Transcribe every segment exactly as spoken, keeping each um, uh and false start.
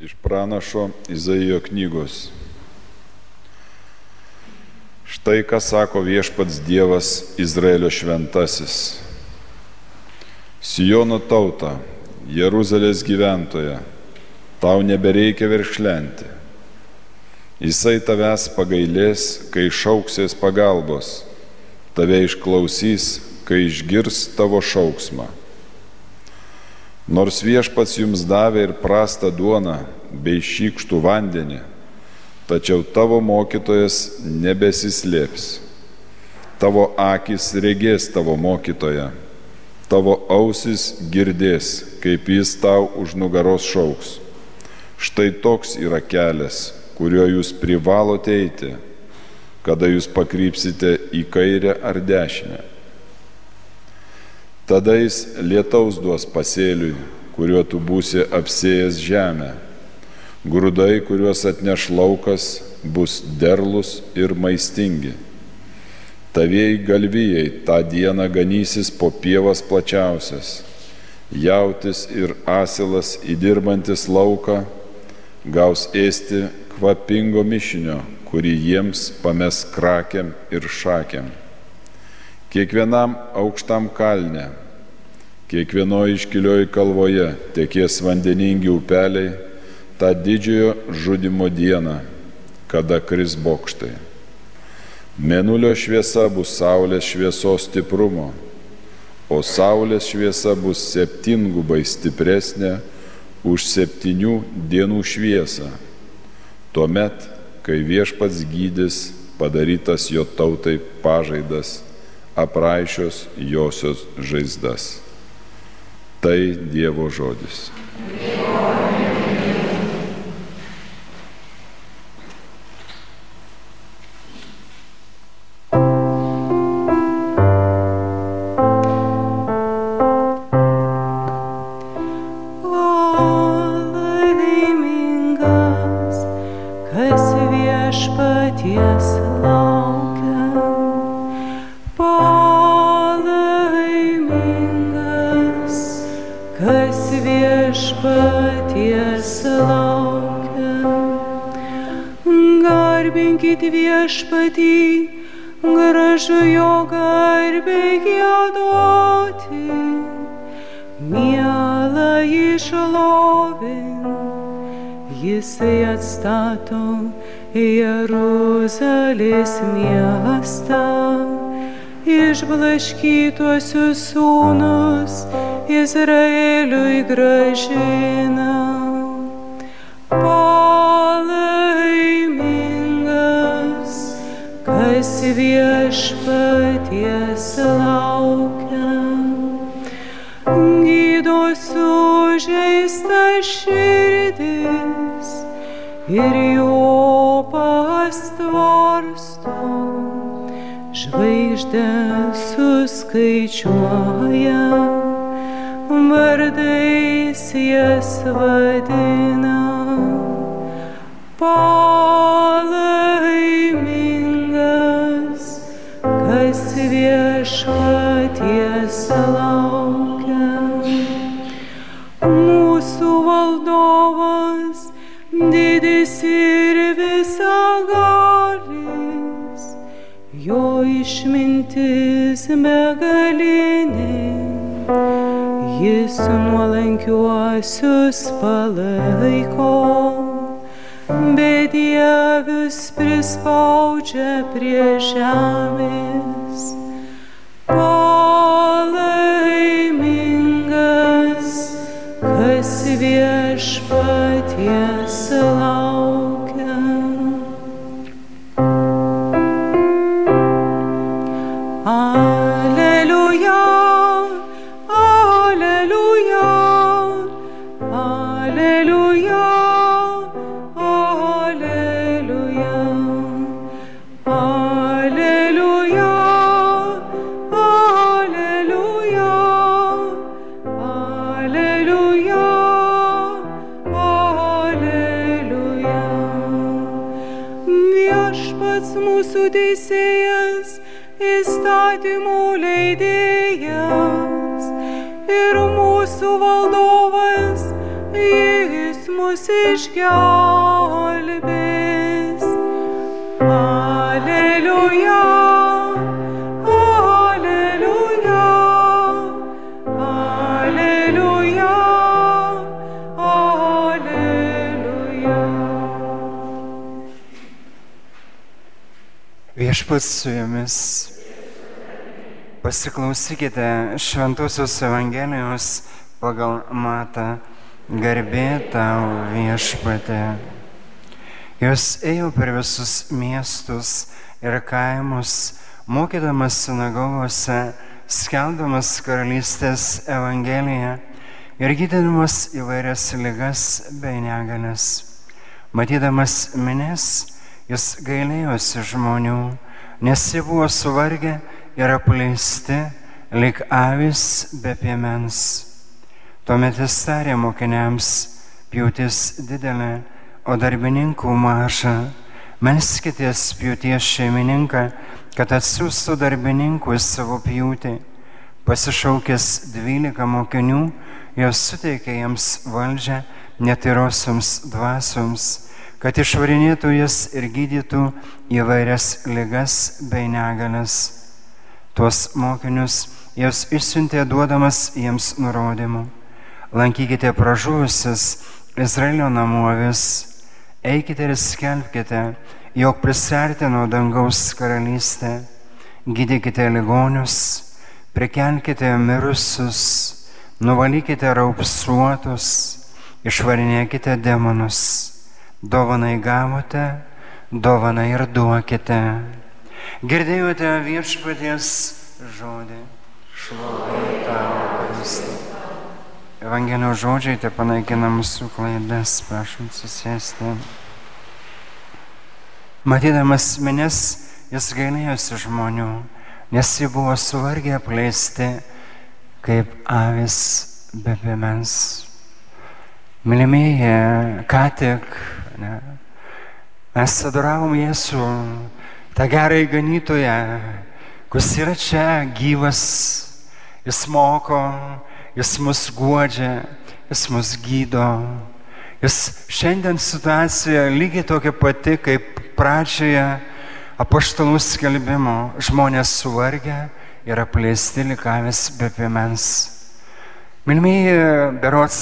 Iš pranašo Izaijo knygos. Štai ką sako viešpats Dievas, Izraelio šventasis. Sijono tauta, Jeruzalės gyventoja, tau nebereikia verkšlenti. Jisai tavęs pagailės, kai šauksies pagalbos, tave išklausys, kai išgirs tavo šauksmą. Nors viešpats jums davė ir prastą duoną bei šykštų vandenį, tačiau tavo mokytojas nebesislėps. Tavo akys regės tavo mokytoją, tavo ausis girdės, kaip jis tau už nugaros šauks. Štai toks yra kelias, kuriuo jūs privalote eiti, kada jūs pakrypsite į kairę ar dešinę. Tada jis lietaus duos pasėliui, kuriuo tu būsi apsėjęs žemę. Grūdai, kuriuos atneš laukas, bus derlus ir maistingi. Tavieji galvijai tą dieną ganysis po pievas plačiausias. Jautis ir asilas įdirbantis lauką gaus ėsti kvapingo mišinio, kurį jiems pames krakiam ir šakiam. Kiekvienam aukštam kalne, kiekvienoje iškilioje kalvoje tekės vandeningi upeliai tą didžiojo žudimo dieną, kada kris bokštai. Mėnulio šviesa bus saulės šviesos stiprumo, o saulės šviesa bus septyngubai stipresnė už septynių dienų šviesą, tuomet, kai viešpats gydys padarytas jo tautai pažaidas, apraišios josios žaizdas. Tai Dievo žodis. Viešpatį, gražu jo garbei giedoti, mielą jį šlovin, jisai atstato Jeruzalės miestą, išblaškytuosius sūnus Izraeliui grąžina. Kas viešpaties laukia, gydo sužeistas širdis ir jo pastvarsto, žvaigždės suskaičiuoja, vardais jas vadina. Palaimingas, kas viešpaties laukia. Mūsų valdovas, didis ir visagalis, jo išmintis begalinė, jis nuolankiuosius palaiko, bedievius prispaudžia prie žemės. Palaimingas, kas viešpaties laukia. Aleliuja, aleliuja, aleliuja. Mūsų teisėjas, įstatymų leidėjas ir mūsų valdovas, jis mus išgelbės. Aleliuja, aleliuja, aleliuja, aleliuja. Viešpats su jumis. Pasiklausykite Šventosios Evangelijos pagal Matą. Garbė tau, Viešpatie. Jos ėjo per visus miestus ir kaimus, mokydamas sinagogose, skelbdamas karalystės Evangeliją ir gydydamas įvairias ligas bei negalias. Matydamas minias, jis gailėjosi žmonių, nes jie buvo suvargę ir apleisti, lyg avys be piemens. Tuomet jis tarė mokiniams: pjūtis didelė, o darbininkų maža. Melskitės pjūties šeimininką, kad atsiųstų darbininkų į savo pjūtį. Pasišaukęs dvylika mokinių, jos suteikė jiems valdžią netyrosioms dvasioms, kad išvarinėtų jas ir gydytų įvairias ligas bei negalias. Tuos mokinius jos išsiuntė duodamas jiems nurodymų: lankykite pražuvusias Izraelio namų avis, eikite ir skelbkite, jog prisiartino dangaus karalystė, gydykite ligonius, prikelkite mirusius, nuvalykite raupsuotus, išvarinėkite demonus. Dovanai gavote, dovanai ir duokite. Girdėjote Viešpaties žodį. Šlovė tau, Kristau. Evangelijos žodžiai te panaikina mūsų klaidas, prašom susėsti. Matydamas minias, jis gailėjosi žmonių, nes jie buvo suvargę apleisti, kaip avys be piemens. Mylimieji, ką tik ne, mes adoravom Jėzų, tą gerąjį ganytoją, kuris yra čia gyvas, jis moko, jis mus guodžia, jis mus gydo. Jis šiandien situacija lygiai tokia pati, kaip pradžioje apaštalų skelbimo. Žmonės suvargę ir apleisti lyg avys be piemens. Mylimieji, berods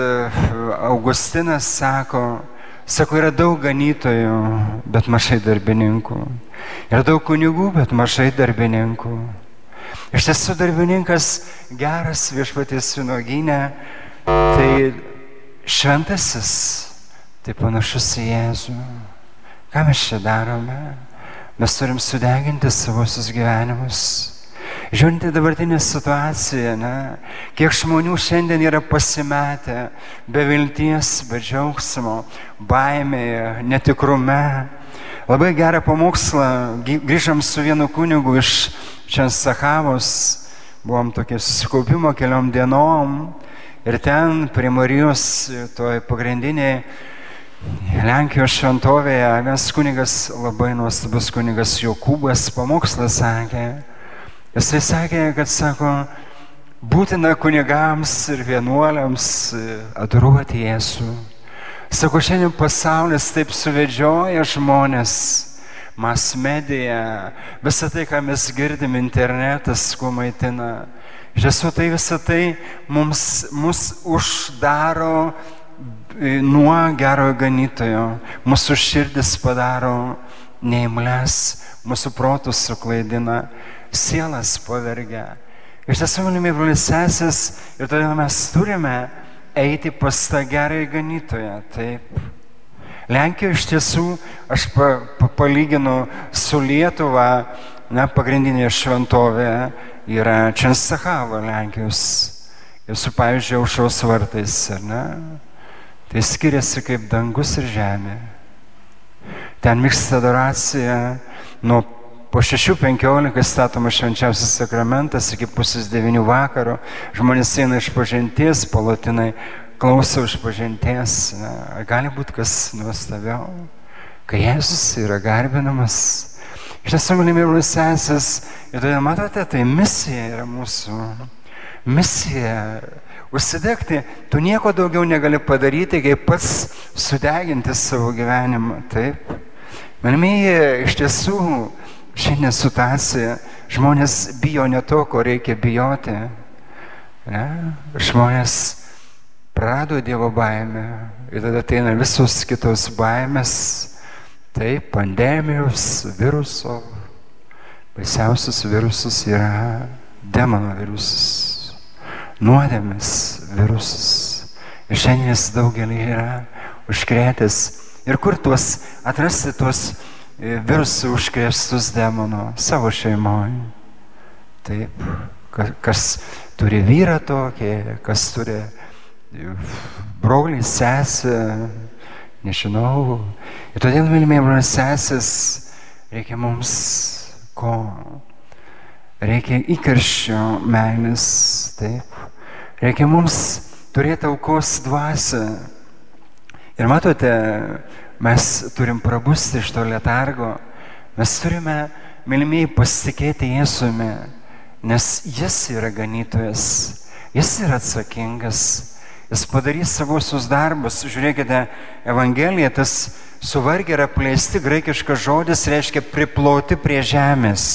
Augustinas sako, sako, yra daug ganytojų, bet mažai darbininkų. Yra daug kunigų, bet mažai darbininkų. Iš tiesų darbininkas geras Viešpaties vynuogyne, tai šventasis, tai panašus į Jėzų. Ką mes čia darome? Mes turim sudeginti savosius gyvenimus. Žiūrint į dabartinę situaciją, ne? Kiek žmonių šiandien yra pasimetę, be vilties, be džiaugsmo, baimėje, netikrume. Labai gerą pamokslą grįžom su vienu kunigu iš Čensachavos, buvom tokie susikaupimo keliom dienom ir ten prie Marijos, toj pagrindiniai Lenkijos šventovėje, vienas kunigas, labai nuostabus kunigas Jokūbas, pamokslą sakė. Jisai sakė, kad sako, būtina kunigams ir vienuoliams adoruoti Jėzų. Sako, šiandien pasaulis taip suvedžioja žmonės, mass media, visą tai, ką mes girdim, internetas, kuo maitina. Iš tiesų, tai visą tai mums, mus uždaro nuo gerojo ganytojo, mūsų širdis padaro neimlias, mūsų protus suklaidina, sielas pavergia. Iš tiesų, mylimi broliai sesės, ir todėl mes turime eiti pas tą gerąjį ganytoją, taip. Lenkijoje iš tiesų, aš pa, pa, palyginu su Lietuva, ne, pagrindinė šventovė yra Čensachava Lenkijos. Ir su, pavyzdžiui, Aušros vartais, ar ne? Tai skiriasi kaip dangus ir žemė. Ten vyksta adoracija, nuo po šešių penkiolika statomas švenčiausias sakramentas iki pusės devynių vakaro. Žmonės eina iš pažinties, palatinai klauso iš pažinties. Gali būti kas nuostabiau, kai Jėzus yra garbinamas. Iš tiesų, mylimi broliai sesės, ir todėl matote, tai misija yra mūsų. Misija Užsidegti, tu nieko daugiau negali padaryti, kaip pats sudeginti savo gyvenimą. Taip. Mylimieji, iš tiesų, šiandien situacija, žmonės bijo ne to, ko reikia bijoti. Ne? Žmonės prarado Dievo baimę ir tada ateina visos kitos baimės, taip, pandemijos, viruso. Baisiausias virusas yra demono virusas, nuodėmės virusas. Ir šiandien jis daugelį yra užkrėtęs. Ir kur tuos atrasti tuos virusų užkrėstus demono? Savo šeimoje. Taip, kas turi vyrą tokį, kas turi brolį, sesę, nežinau. Ir todėl, mylimieji broliai, sesės, reikia mums ko? Reikia įkarščio meilės, taip. Reikia mums turėti aukos dvasią. Ir matote, mes turim prabusti iš to letargo. Mes turime, mylimieji, pasitikėti Jėzumi, nes Jis yra ganytojas, Jis yra atsakingas, Jis padarys savosius darbus. Žiūrėkite, Evangelija, tas suvargę ir apleisti graikiškas žodis reiškia priploti prie žemės.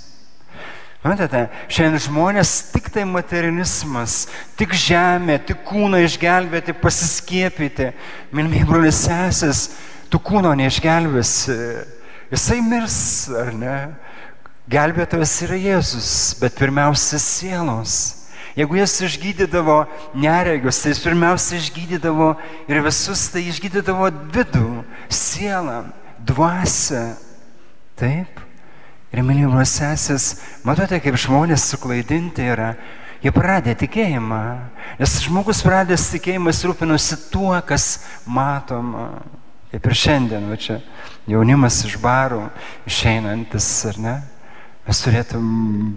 Matote, šiandien žmonės tik tai materializmas, tik žemė, tik kūną išgelbėti, pasiskiepyti. Mylimieji broliai, sesės, tu kūno neišgelbėsi. Jisai mirs, ar ne? Gelbėtojas yra Jėzus, bet pirmiausia sielos. Jeigu jis išgydydavo neregius, tai jis pirmiausia išgydydavo ir visus, tai išgydydavo vidų, sielą, dvasią. Taip. Ir mylimos sesės, matote, kaip žmonės suklaidinti yra, jie pradė tikėjimą. Nes žmogus pradės tikėjimas rūpinosi tuo, kas matoma. Kaip ir šiandien, va čia jaunimas iš barų išeinantis, ar ne? Mes turėtum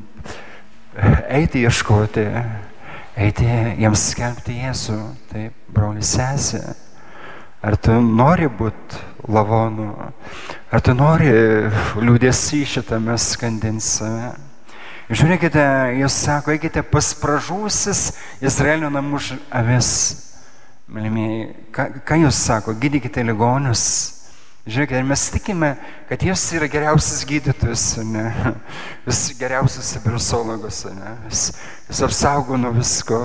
eiti ieškoti, eiti jiems skelbti Jėzų. Taip, broli, sesė, ar tu nori būti lavonu, ar tu nori liūdėsį šitame skandinti save? Žiūrėkite, jis sako, eikite pas pražūsis Izraelio namų avis. Mylimieji, ką, ką jūs sako, gydykite ligonius. Žiūrėkite, ir mes tikime, kad jis yra geriausias gydytojas, ne? Jis geriausias virusologas, ne? Jis, jis apsaugo nuo visko.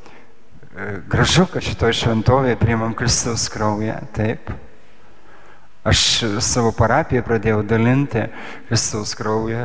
Gražu, kad šitoje šventovėje priimam Kristaus kraują, taip. Aš savo parapiją pradėjau dalinti Kristaus kraują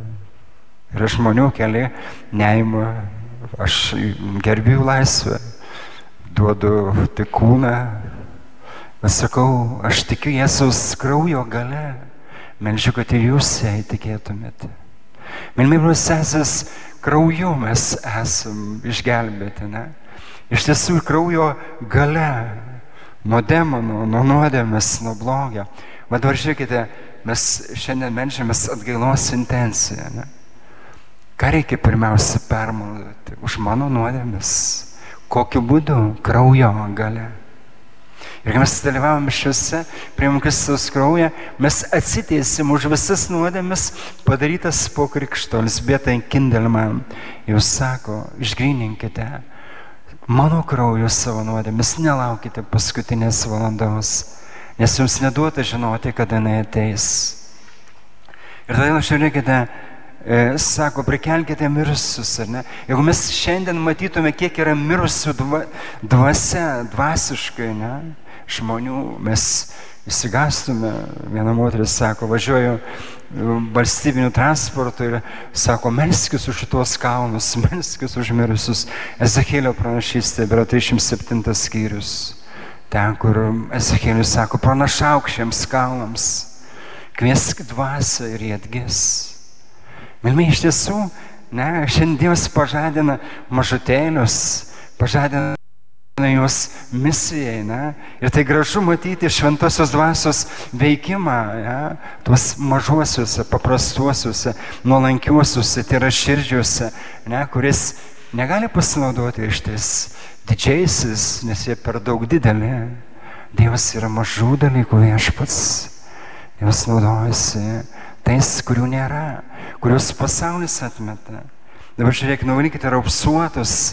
ir žmonių keli neima. Aš gerbiu laisvę, duodu tik kūną. Aš sakau, aš tikiu Jėzaus kraujo gale, meldžiu, kad ir jūs jai tikėtumėte. Mylimieji broliai, sesės, krauju mes esam išgelbėti, ne? Iš tiesų kraujo gale, nuo demonų, nuo nuodėmės, nuo blogio. Bet dabar žiūrėkite, mes šiandien meldžiamės atgailos intenciją, ne? Ką reikia pirmiausia permaldoti? Už mano nuodėmės. Kokiu būdu? Kraujo gale. Ir kai mes dalyvavom mišiuose, priimam Kristaus kraują, mes atsitiesim už visas nuodėmes padarytas po krikšto. Elzbieta Kindelman jau sako, išgryninkite mano krauju savo nuodėmes, nelaukite paskutinės valandos, nes jums neduota žinoti, kada jinai ateis. Ir todėl žiūrėkite, e, sako, prikelkite mirusius, ar ne? Jeigu mes šiandien matytume, kiek yra mirusių dva, dvasia, dvasiškai, ne? Žmonių, mes įsigastume. Viena moteris sako, važiuoju valstybiniu transportu ir sako, melskis už šitos kalnus, melskis už mirusius. Ezekėlio pranašystė yra trisdešimt septintas skyrius. Ten, kur Ezekėlis sako, pranašauk šiems kalnams, kviesk dvasią ir jie atgis. Mylimieji, iš tiesų, ne, šiandien Dievas pažadina mažutėlius, pažadina jos misijai, ne? Ir tai gražu matyti šventosios dvasios veikimą, ne? Tuos mažuosiuose, paprastuosiuose, nuolankiuosiuose, tai yra širdžiuose, ne? Kuris negali pasinaudoti iš tais didžiaisiais, nes jie per daug dideli. Dievas yra mažų dalykų viešpats. Dievas naudojasi tais, kurių nėra, kuriuos pasaulis atmeta. Dabar žiūrėk, nuvalykite raupsuotus,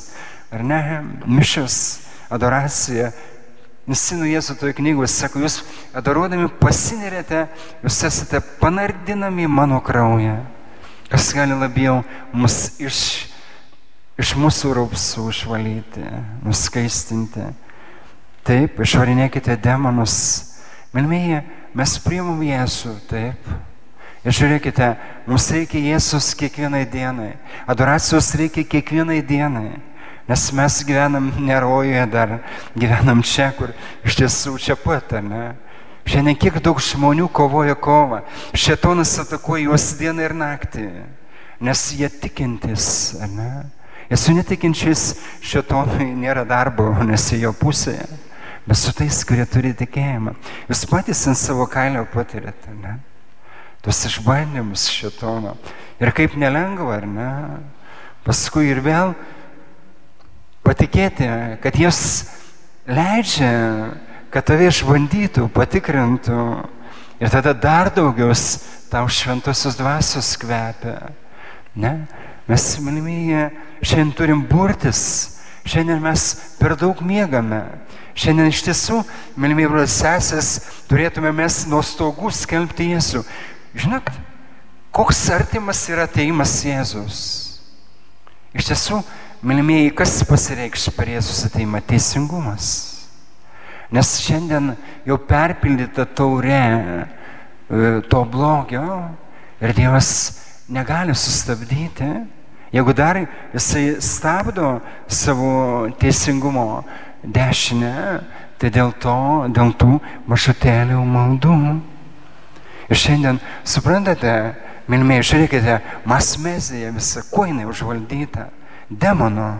ar ne, mišios, adoracija. Nesinu Jėzų toje knygoje, sako, jūs adoruodami pasinerėte, jūs esate panardinami mano kraują. Kas gali labiau mus iš, iš mūsų raupsų išvalyti, nuskaistinti. Taip, išvarinėkite demonus. Mylimieji, mes priimam Jėzų, taip. Ir žiūrėkite, mums reikia Jėzus kiekvienai dienai. Adoracijos reikia kiekvienai dienai. Nes mes gyvenam ne rojuje dar, gyvenam čia, kur iš tiesų čia pat, ne? Šiandien kiek daug žmonių kovoja kovą. Šėtonas atakuoja juos dieną ir naktį, nes jie tikintis, ne? Ir su netikinčiais šėtonui nėra darbo, nes jie jo pusėje. Bet su tais, kurie turi tikėjimą. Jūs patys ant savo kailio patirėte, ne? Tuos išbandymus šėtono. Ir kaip nelengva, ar ne? Paskui ir vėl patikėti, kad Jis leidžia, kad tave išbandytų, patikrintų ir tada dar daugiau tau šventosios dvasios kvepia. Ne? Mes, mylimieji, šiandien turim burtis, šiandien mes per daug miegame. Šiandien iš tiesų, mylimieji brolis sesės, turėtume mes nuo stogų skelbti Jėzų. Žinot, koks artimas yra atėjimas Jėzus. Iš tiesų, mylimieji, kas pasireikš per Jėzus ateimą? Teisingumas. Nes šiandien jau perpildyta taurė to blogio ir Dievas negali sustabdyti. Jeigu dar Jisai stabdo savo teisingumo dešinę, tai dėl to, dėl tų mažutėlių maldų. Ir šiandien, suprantate, mylimieji, žiūrėkite, masmezija visa, kuo jinai užvaldyta? Demono.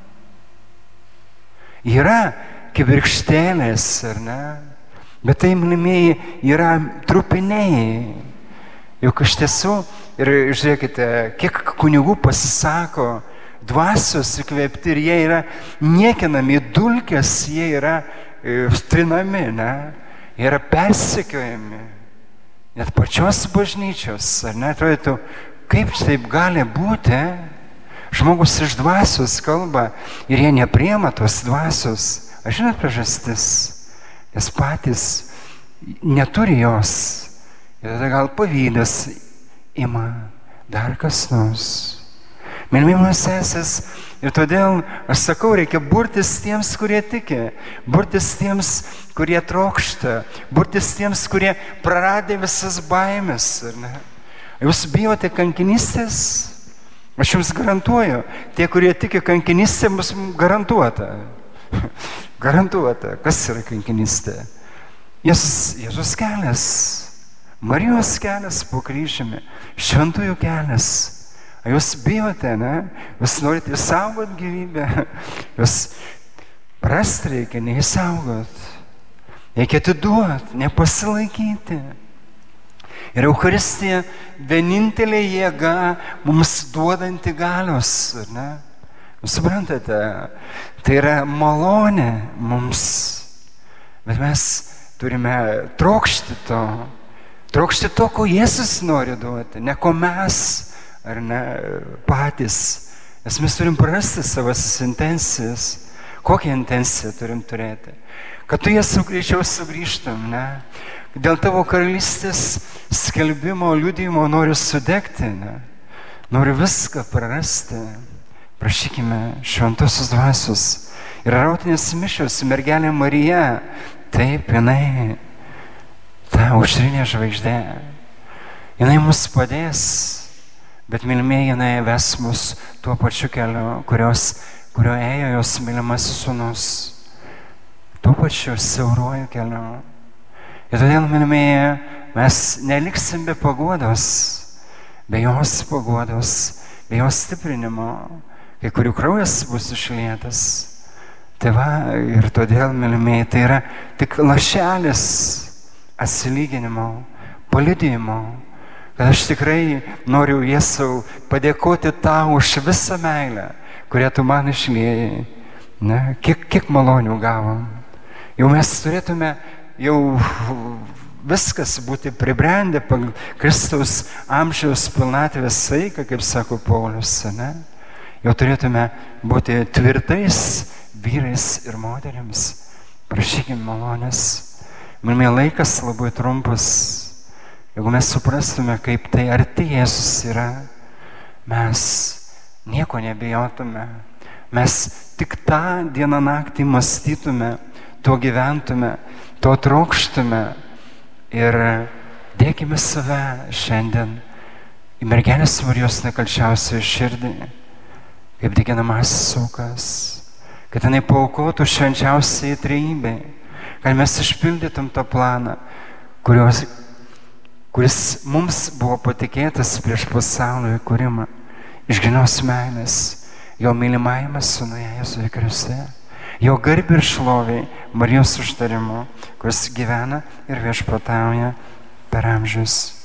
Yra kibirkštėlės, ar ne? Bet tai, mylimieji, yra trupiniai. Juk iš tiesų, ir žiūrėkite, kiek kunigų pasisako, dvasios įkvėpti ir jie yra niekinami, dulkės, jie yra trinami, ne? Jie yra persekiojami. Net pačios bažnyčios, ar ne? Atrodytų, kaip taip gali būti? Žmogus iš dvasios kalba ir jie nepriema tos dvasios. Aš žinot priežastis, nes patys neturi jos. Ir tada gal pavydas ima dar kas nors. Mylimos sesės, ir todėl aš sakau, reikia burtis tiems, kurie tiki, burtis tiems, kurie trokšta, burtis tiems, kurie praradė visas baimės. Jūs bijote kankinystės? Aš jums garantuoju, tie, kurie tiki kankinystė, bus garantuota. Garantuota. Kas yra kankinystė? Jėzus, Jėzus kelias, Marijos kelias po kryžiumi, šventųjų kelias. Jūs bijote, ne? Jūs norite išsaugot gyvybę. Jūs prasti reikia, neįsaugot. Reikia atiduoti, nepasilaikyti. Ir Eucharistija vienintelė jėga mums duodanti galios, ar ne? Jūs suprantate, tai yra malonė mums. Bet mes turime trokšti to, trokšti to, ko Jėzus nori duoti, ne ko mes, ar ne, patys. Nes mes turim prarasti savas intencijas. Kokią intenciją turim turėti? Kad tu Jėzų greičiau sugrįžtum, ne? Dėl tavo karalystės skelbimo, liudijimo noriu sudegti, ne? Noriu viską prarasti. Prašykime šventosios dvasios. Ir rautinės mišios, mergelė Marija, taip, jinai, ta aušrinė žvaigždė, jinai mus padės, bet mylimieji, jinai ves mus tuo pačiu keliu, kurios, kurio ėjo jos mylimasis sūnus, tuo pačiu siauruoju keliu. Ir todėl, mylimieji, mes neliksim be paguodos, be jos paguodos, be jos stiprinimo, kai kurių kraujas bus išlietas. Tai va, ir todėl, mylimieji, tai yra tik lašelis atsilyginimo, paliudijimo, kad aš tikrai noriu Jėzau padėkoti tau už visą meilę, kurią tu man išliejai. Ne? Kiek, kiek malonių gavom. Jau mes turėtume jau viskas būti pribrendę pagal Kristaus amžiaus pilnatvės saiką, kaip sako Paulius, ne? jau turėtume būti tvirtais vyrais ir moteriams. Prašykime malonės. Manimi laikas labai trumpas. Jeigu mes suprastume, kaip tai arti Jėzus yra, mes nieko nebijotume. Mes tik tą dieną naktį mąstytume, tuo gyventume, tuo trokštume ir dėkime save šiandien į mergelės Marijos nekalčiausią širdį, kaip deginamasis aukas, kad jinai paaukotų švenčiausiai trejybei, kad mes išpildytum tą planą, kurios, kuris mums buvo patikėtas prieš pasaulio įkūrimą, iš grynos meilės, jo mylimajame sūnuje Jėzuje Kriste, jo garbė ir šloviai Marijos užtarimu, kuris gyvena ir viešpatauja per amžius.